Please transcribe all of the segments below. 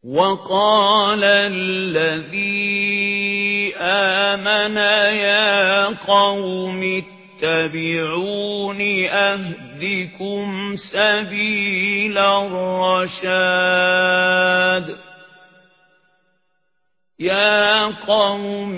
وقال الذي آمن يا قوم اتبعون أهدكم سبيل الرشاد يا قوم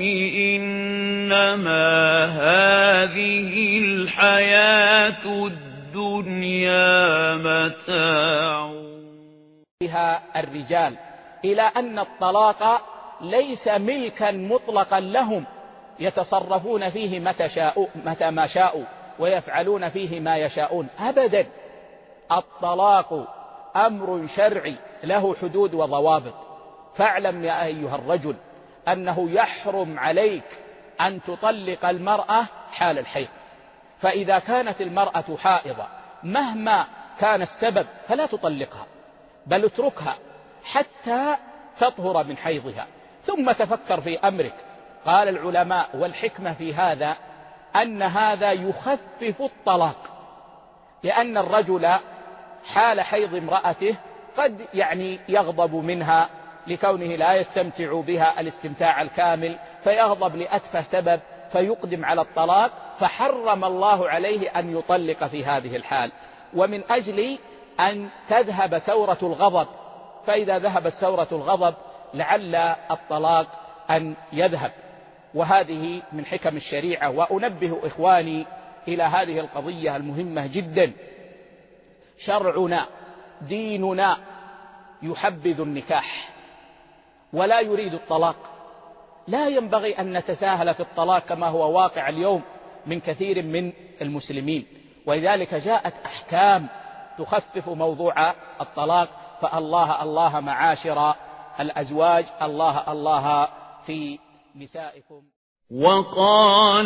إنما هذه الحياة الدنيا متاع. بها الرجال إلى أن الطلاق ليس ملكا مطلقا لهم يتصرفون فيه متى ما شاءوا ويفعلون فيه ما يشاءون أبدا. الطلاق أمر شرعي له حدود وضوابط. فاعلم يا أيها الرجل أنه يحرم عليك أن تطلق المرأة حال الحيض، فإذا كانت المرأة حائضة مهما كان السبب فلا تطلقها، بل اتركها حتى تطهر من حيضها ثم تفكر في أمرك. قال العلماء والحكمة في هذا أن هذا يخفف الطلاق، لأن الرجل حال حيض امرأته قد يغضب منها لكونه لا يستمتع بها الاستمتاع الكامل، فيغضب لأتفه سبب فيقدم على الطلاق، فحرم الله عليه أن يطلق في هذه الحال. ومن أجل أن تذهب ثورة الغضب، فإذا ذهبت ثورة الغضب لعل الطلاق أن يذهب. وهذه من حكم الشريعة. وأنبه إخواني إلى هذه القضية المهمة جدا. شرعنا ديننا يحبذ النكاح ولا يريد الطلاق. لا ينبغي أن نتساهل في الطلاق كما هو واقع اليوم من كثير من المسلمين، ولذلك جاءت أحكام تخفف موضوع الطلاق. فالله الله معاشر الأزواج، الله الله في نسائكم. وقال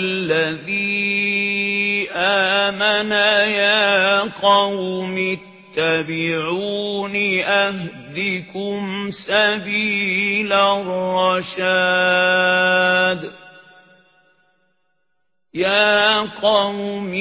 الذي آمن يا قوم اتبعون أهدكم سبيل الرشاد يا قوم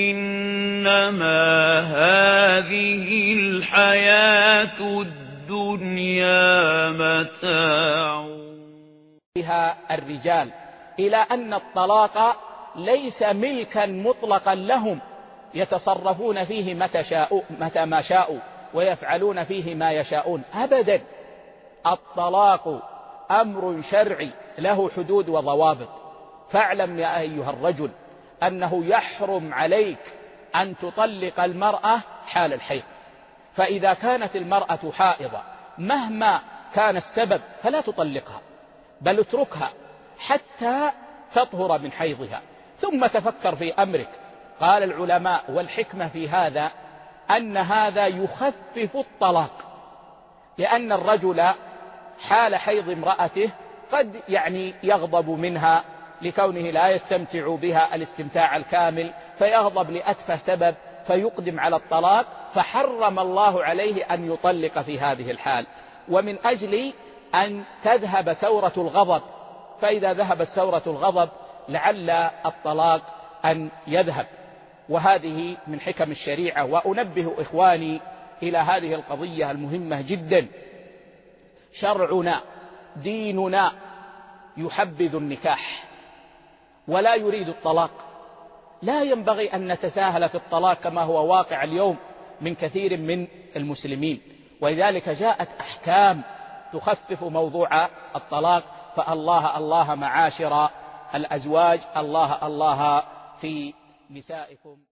إنما هذه الحياة الدنيا متاع. بها الرجال إلى أن الطلاق ليس ملكا مطلقا لهم يتصرفون فيه متى ما شاءوا ويفعلون فيه ما يشاءون أبدا. الطلاق أمر شرعي له حدود وضوابط. فاعلم يا أيها الرجل أنه يحرم عليك أن تطلق المرأة حال الحيض، فإذا كانت المرأة حائضة مهما كان السبب فلا تطلقها، بل اتركها حتى تطهر من حيضها ثم تفكر في أمرك. قال العلماء والحكمة في هذا أن هذا يخفف الطلاق، لأن الرجل حال حيض امرأته قد يغضب منها لكونه لا يستمتع بها الاستمتاع الكامل، فيغضب لأتفه سبب فيقدم على الطلاق، فحرم الله عليه أن يطلق في هذه الحال. ومن أجل أن تذهب ثورة الغضب، فإذا ذهبت ثورة الغضب لعل الطلاق أن يذهب. وهذه من حكم الشريعة. وأنبه إخواني إلى هذه القضية المهمة جدا. شرعنا ديننا يحبذ النكاح ولا يريد الطلاق. لا ينبغي أن نتساهل في الطلاق كما هو واقع اليوم من كثير من المسلمين، ولذلك جاءت أحكام تخفف موضوع الطلاق. فالله الله معاشر الأزواج، الله الله في نسائكم.